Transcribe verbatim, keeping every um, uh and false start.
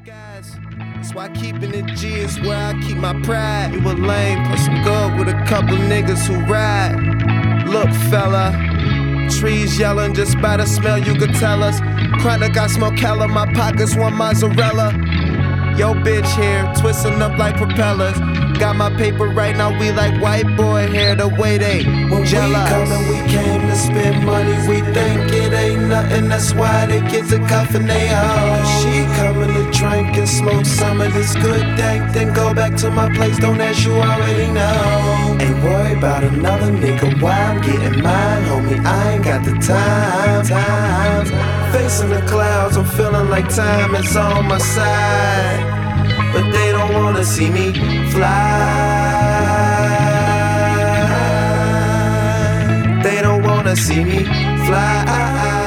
skies. That's why keeping it G is where I keep my pride. You a lame, plus I'm good with a couple niggas who ride. Look, fella, trees yelling just by the smell, you could tell us. Chronic, I smoke hella, my pockets want mozzarella. Yo, bitch here, twisting up like propellers. Got my paper right now, we like white boy hair, the way they when jealous. When we come and we came to spend money, we think it ain't nothing, that's why they get to cuffin' they hoe. She coming to drink and smoke some of this good dank, then go back to my place, don't ask, you already know. Ain't worry about another nigga, why I'm getting mine, homie, I ain't got the time, time, time. Facing the clouds, I'm feeling like time is on my side, but they don't wanna see me fly. They don't wanna see me fly.